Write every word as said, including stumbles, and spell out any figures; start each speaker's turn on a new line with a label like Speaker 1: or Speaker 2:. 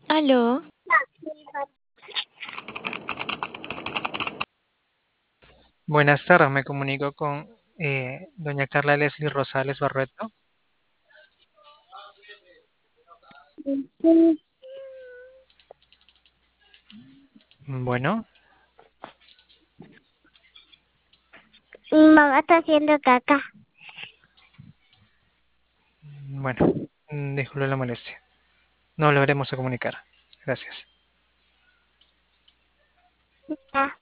Speaker 1: Aló,
Speaker 2: Buenas tardes, me comunico con eh, doña Carla Leslie Rosales Barreto.
Speaker 3: Sí,
Speaker 2: Bueno,
Speaker 3: mi mamá está haciendo caca.
Speaker 2: bueno, mm, disculpe la molestia. No volveremos a comunicar. Gracias.
Speaker 3: Ah.